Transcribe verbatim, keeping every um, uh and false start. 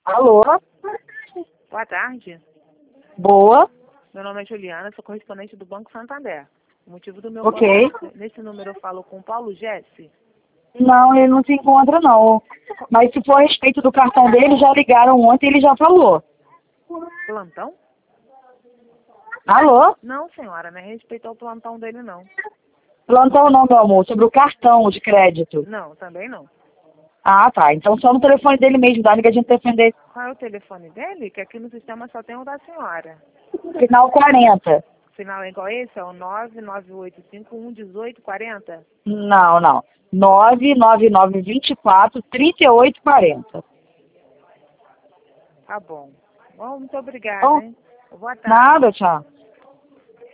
Alô? Boa tarde. Boa. Meu nome é Juliana, sou correspondente do Banco Santander. O motivo do meu Ok. contato, nesse número eu falo com o Paulo Jesse. Não, ele não se encontra, não. Mas se for a respeito do cartão dele, já ligaram ontem e ele já falou. Plantão? Alô? Não, senhora, não é respeito ao plantão dele, não. Plantão não, meu amor. Sobre o cartão de crédito. Não, também não. Ah, tá. Então só no telefone dele mesmo, dá liga a gente defender. Qual é o telefone dele? Que aqui no sistema só tem o da senhora. Final quarenta. O final é igual esse? É o nove nove oito cinco um um oito quatro zero? Não, não. nove nove nove dois quatro, três oito quatro zero. Tá bom. Bom, muito obrigada, Bom, hein? Boa tarde. nada, tchau.